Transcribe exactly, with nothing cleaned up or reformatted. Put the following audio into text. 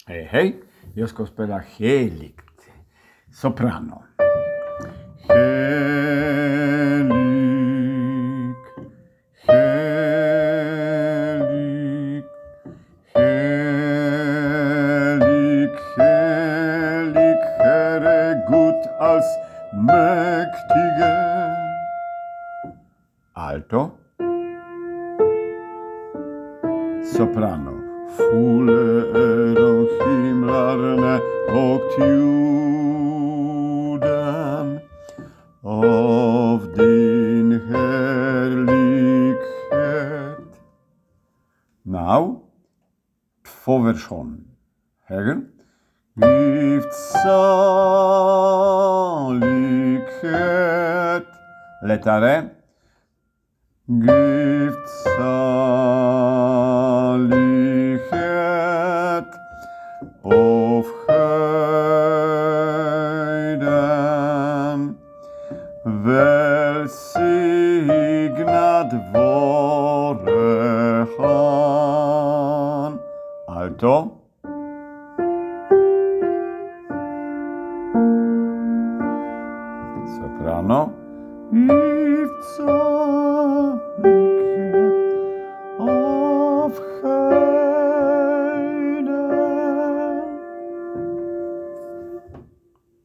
Hej, hej, jag ska spela heligt. Soprano. Helig, helig, helig, helig, Herre Gud allsmäktige. Alto. Soprano. Fulle är de himlarna och jorden av din härlighet. Now, två version. Höger. Gift salighet. Lättare. Gift salighet av höjden. Välsignad vare han. Alto. Soprano. Gift salighet.